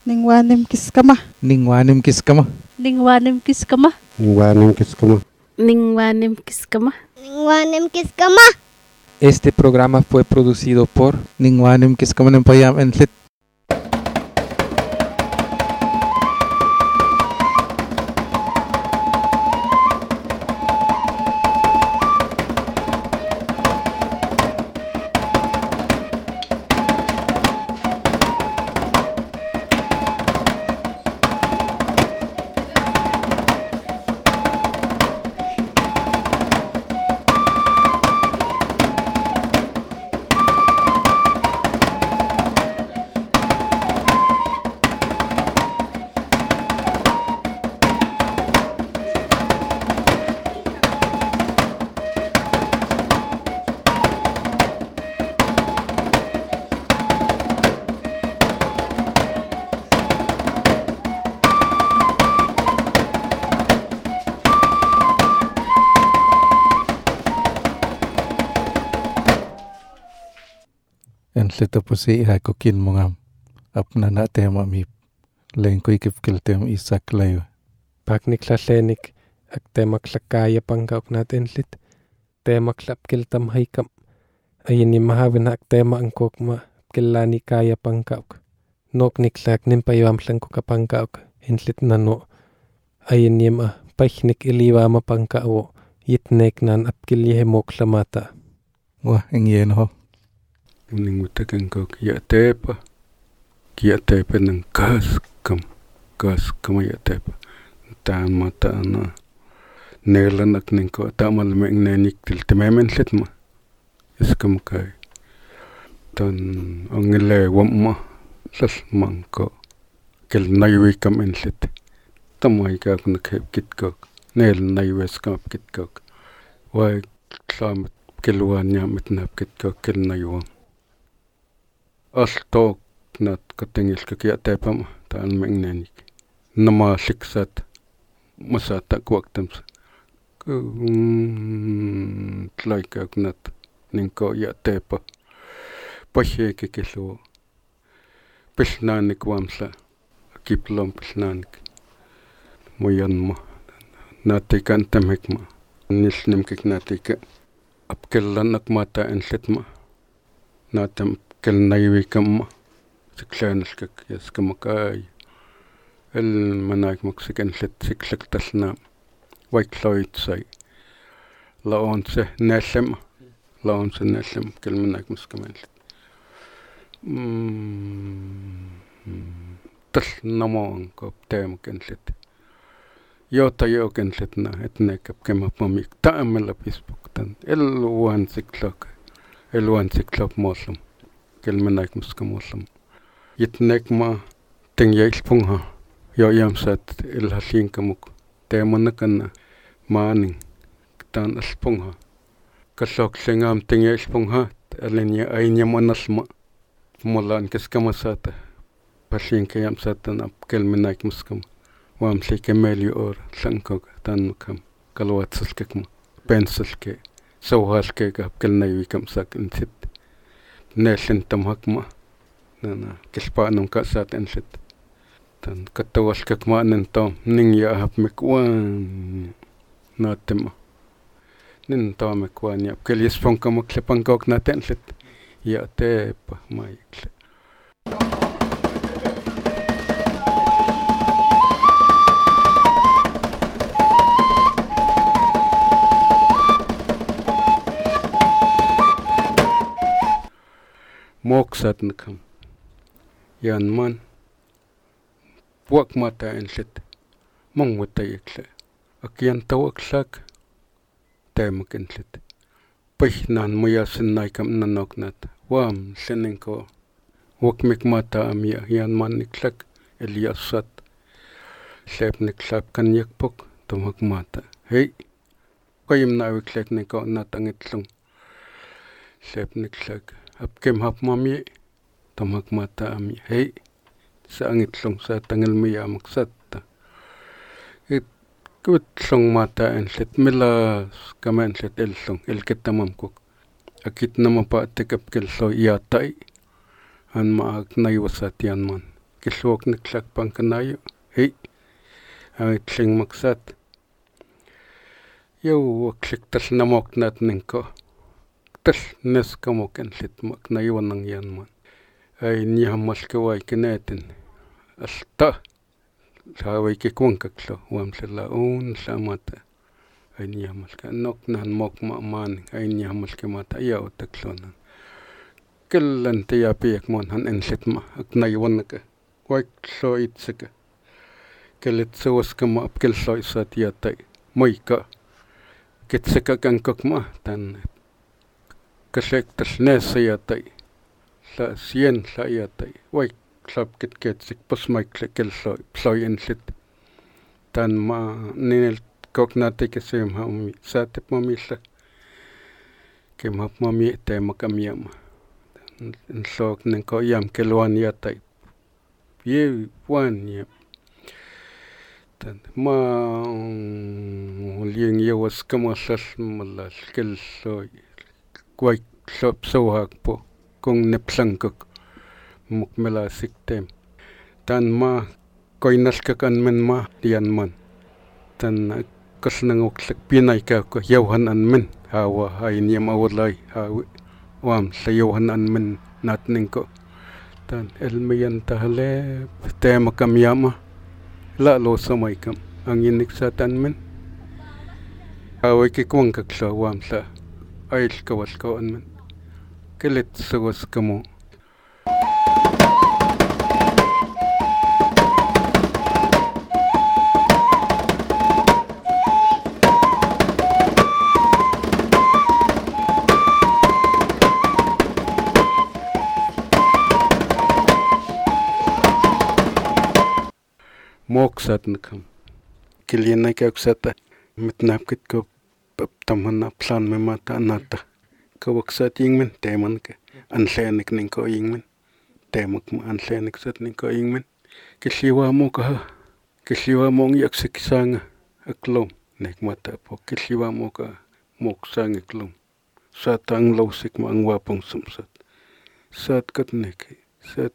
Ningwanim kiskama. Ningwanim kiskama. Ningwanim kiskama. Ningwanim kiskama. Ningwanim kiskama. Ningwanim kiskama. Este programa fue producido por Ningwanim Kiskama Nempayam Entlit. Entlita pusi iha kokin mongam apna na tema mi lengko ikipkel tem isak layo. Paknik lallenik ak temak lakaya pangkauk nat entlit. Temak lapkel tam haikam. Ayini mahavin ak tema angkok ma kellani kaya pangkauk. Noknik lak nimpayam langko ka pangkauk entlit nano. Ayini ma paihnik iliwa ma pangkao yitnek nan apkilye moklamata. Wah engyen ho. Ning mutakan ya tepa ng kaskam ya tepa tan mata na nelan ak ning ko tamal me nenik til tememen letma iskam kai ton ongile wamma sas manko kel naywi kam en let tamai ka kun khep kit ko nel naywe skam kit ko wa klam kelwan nyamit nap kit ko kel naywa Altok nat katingil kakia tepam taan mengnenik nama siksat masata kwaktams tlaika nat ninko ya tepa pashe kekelo pilnanik wamsa kiplom pilnanik moyanma natikan temekma nisnim kiknatika apkellanak mata enletma natam kel naywi kam siklanskak yaskamakai el manaik maksikan let siklak talna waikloit sai laonse nellem kel manaik muskamen tal namon ko tem ken let yota yo ken let na etnek kemap mamik taamela Facebook tan el wan siklak mosum kelmenaik muskamuslam yitnek ma tengyais pungha yo yamsat el halin kamuk temanakan maaning tan aspungha kasok sengam tengyais pungha alenya ainyam anasma molan keskamasata palin kayamsatan ap kelmenaik muskam wam sekemeli or sankok tan kam kalwatsalkekma pensalke sawhalke gap kelnaywi kamsak insit Nellin tamhakma nana kilpaanum kasat enlit tan katawalkakma nentom ning ya hapmekwan natema nin tamekwan ya kelisponkamak lepankok natenlit ya tepa maikle moksat nakam yan man buak mata enlit mongwata yekle akyan tawaksak temak enlit pihnan moyasin naikam nanoknat wam senenko wakmek mata amya yan man niklak eliasat sep niklap kan yakpok tomak mata hey kayim na wiklek niko natangitlung sep niklak apkem hap mami tomak mata ami hey sa angitlong sa tangil miya maksatta it kutlong mata enlet milas kamen let elong elketamam kok akit nama pa tekap kelso yatai an maak naiwasat yan man killuok niklakpankanayo tling maksat Yo kliktal namoknat ninko tal neskamok enlitmak na iwanang yanman ay nihamalkaway kinetin alta laway kikwankaklo wamsala lamata ay nihamalka noknan mokma man ay nihamalka mata ayaw taklonan killan tiyapiyak mon han enlitma ak na iwanaka way klo itsaka kilit sawaskama apkil so isatiyatay moika kitsika kankakma tan kasektal nesayatay la sien la yatay way klap kitketsik pasmaiklekel ploy enlit tan ma ninel koknate kesem hami satep mamilla kemap mami temakamiama nsok nenko yam kelwan yatay ye wan yam tan ma lieng yawas kamasal malal kel soy kway klop sohak po kung nepsankak mukmela siktem tan ma koinalkakan men ma dian man tan kasnangoklak pinay ka ko yawhan an men hawa ay niyam awalay hawi wam sa yawhan an men natning ko tan elmayan tahale tema kamyama la lo samay kam ang inik sa tan men hawi kikwang kakla wam sa ayl kawas ko an men kelit sawas kamo moksat nakam kilina kaksata mitnapkit ko tamana plan me mata anata kawaksat yingmen teman ka anlenik ning ko yingmen temak ma anlenik sat ning ko yingmen kisliwa mo yaksakisanga aklom nek mata po kisliwa mo ka moksang aklom satang lawsik ma ang wapong sumsat sat katnek sat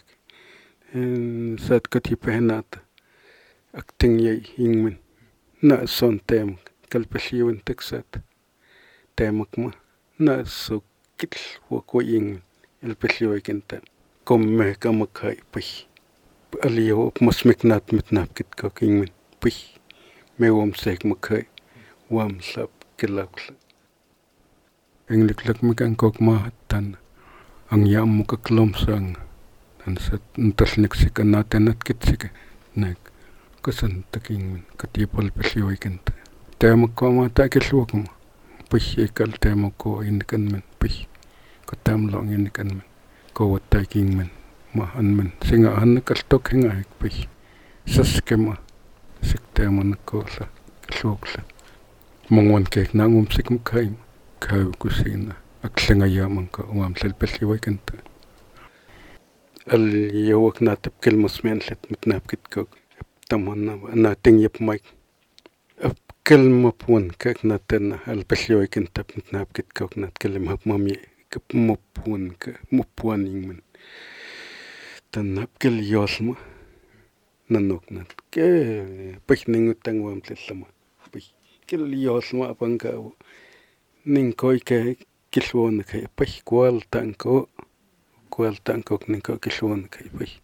hipenata akting yay yingmen na son temak kalpasliwan taksat temak ma na so kitl wako yingmen elpasliwa kinta komme kamakhay pay aliyaw masmiknat mitnapkit ka yingmen pay may wamsek makhay wamsap kilakla engliklak mikangkok mahatan ang yam mo kaklomsang ansat ntalniksikan natin at kitsika nek kasan taking katipal pasliway kanta temak ko mata kilwak mo pay ikal temak ko inikan men pay katamlong inikan men ko wataking men mahan men singahan nakaltok hingay pay saskema sikteman ko sa kilwak sa mongwan kek nangumsik makay kaw kusina aklangayamang ka umamsal pasliway kanta al yawak natap kilmusmen lit mitnapkit ko tamana nating yap mic kelmapun kak naten al pasliway kintap mitnapkit ko nat kelimhap mami kapmapun ka mupuan yingmen tanap kel yosma nanok nat ke pechning utang wam tlama pech kel yosma pangka ning koy ke kilwon ke pech kwal tangko ning ko kilwon ke pech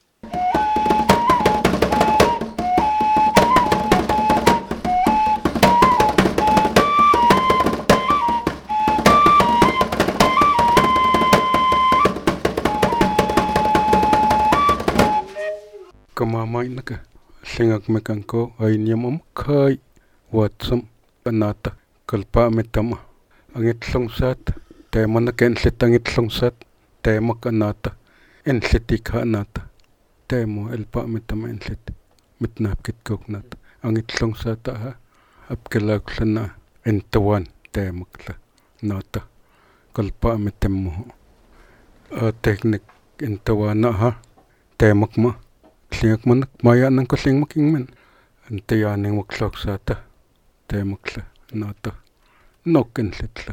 kamamay naka singak mekanko ay niyamam kay watsam panata kalpa metama ang itlungsat tema na kenlit ang itlungsat tema kanata enlitika nata temo elpa metama enlit mitnapkit koknat ang itlungsat ha apkelakla na entawan temakla nata kalpa metemo teknik entawana ha temak ma Singak manak maya nang kasing makingmen antayaning maklaksata temakla nata noken litla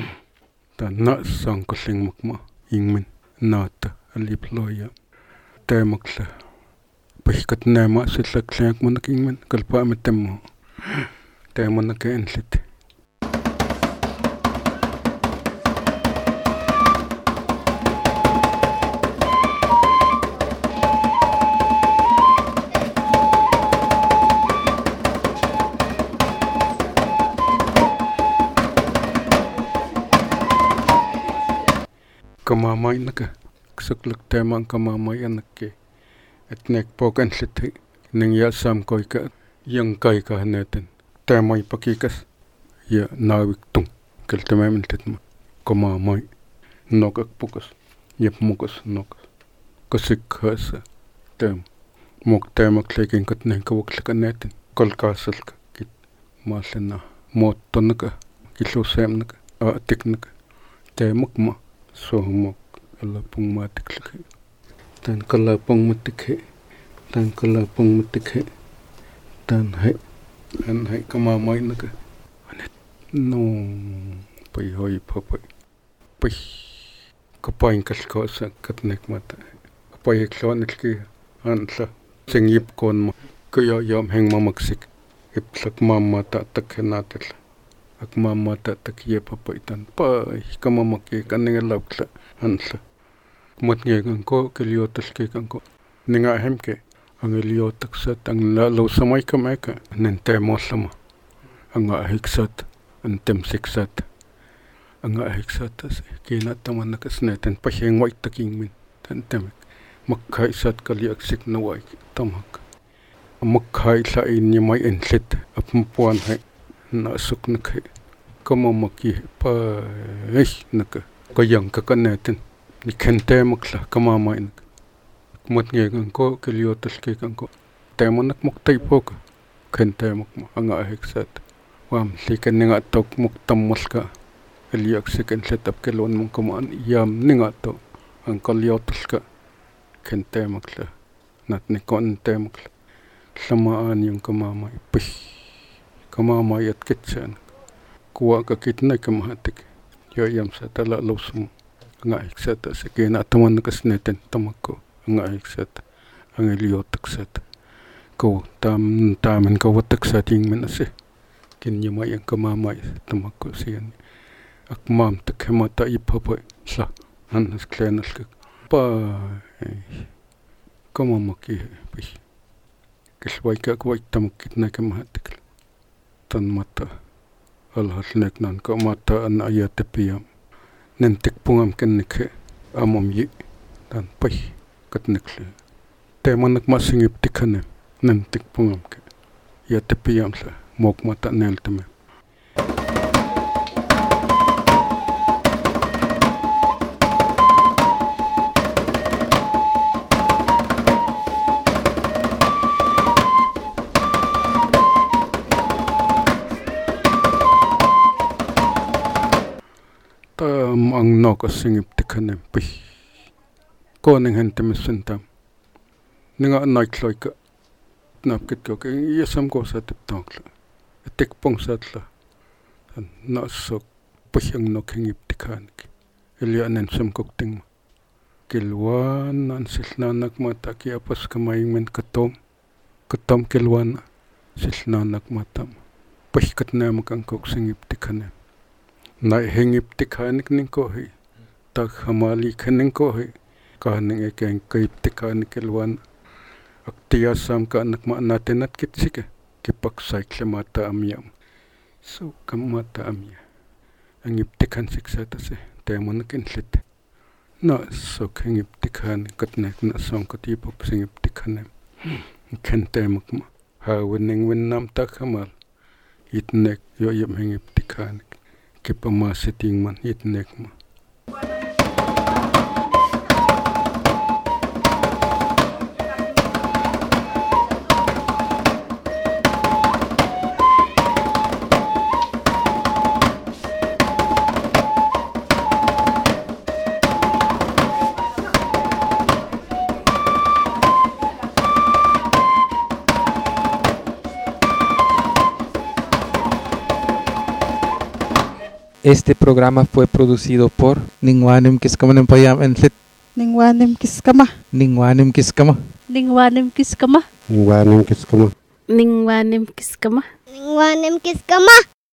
ta na sang kasing makma ingmen nata aliploya temakla pihkat nema sillaklak manakingman kalpaame temmo temanake enlit kamamay naka saklak temang kamamay anake etnek pokan slit ning ya sam koika yang kai ka neten temay pakikas ya nawik tung kel temam tetma kamamay nokak pukas yep mukas nok kasik khasa tem mok temak lekin katne kawak neten kolkasal kit maslena mottonaka kilusemnaka atiknaka temak ma sohmok kalapong matikhe tan kalapong matikhe tan hai kamamay naka anet no pai hoi papai pai kapain kalkosa katnek mata kapai klonelki anla singip kon kaya yam heng mamaksik iplak mamata takhenatel ak mamata takye papai tan pai kamamaki kanengelakla anla mutnge ko keliotal ke kanko ninga hemke angeliotak sat ang lo samay kameka nente moslama anga hiksat antem siksat anga hiksat kina taman nakasneten paheng wait taking min tantem makkai sat kaliak sik nawai tamak makkai la in yamay enlit apmpuan hai na suknak kamamaki pa naka kayang kakaneten ni kente makla kamamay nak mutnge ko keliotal ke kanko temonak muktay pok kente makma anga hiksat wam likan ninga tok muktam malka eliak siken letap kelon mong kaman yam ninga to ang kaliotal ka kente makla nat ni kon temakla samaan yung kamamay kamamay at kitsan kuwa ka kitna kamahatik yam sa tala losmo nga hiksat sa kina taman nakasneten tamako nga hiksat ang eliotak sat ko tamen kawatak sa ting manase kinyamay ang kamamay tamako siyan akmam takhemata ipapay sa anas klenal ka pa kamamaki kisway ka kway tamakit na kamahatik tan mata alhalnek nan kamata an ayatepiyam nentik pungam kennek amom yi dan pai katnekle temanak masingip tikane nentik pungam ke yatepiyam sa mok mata nelteme ang nok singip tikane pi koning hente mesentam ninga naikloy ka napkit ko yesam ko sa tiptokla tikpong satla na sok pihang nok hingip tikanik elianen sam kokting kilwan nan silnanak mata kiapas kamaying men katom kilwan silnanak matam pihkat na makang kok singip tikane na hingip tikanik ningko hi tak hamali kaningko hi kaning ekeng kaip tikanik elwan aktiya sam ka anak ma natin at kitsike kipaksay klemata amyam so kamata amya ang iptikan siksa tase temo nakinlit na so hingip tikan katnek na som katipop singip tikanem kente makma hawening winnam takhamal itnek yoyam hingip tikanik kipamasiting man itnek ma. Este programa fue producido por Ningwanim kiskamanim payam enlit Ningwanim kiskama. Ningwanim kiskama. Ningwanim kiskama. Ningwanim kiskama. Ningwanim kiskama. Ningwanim kiskama.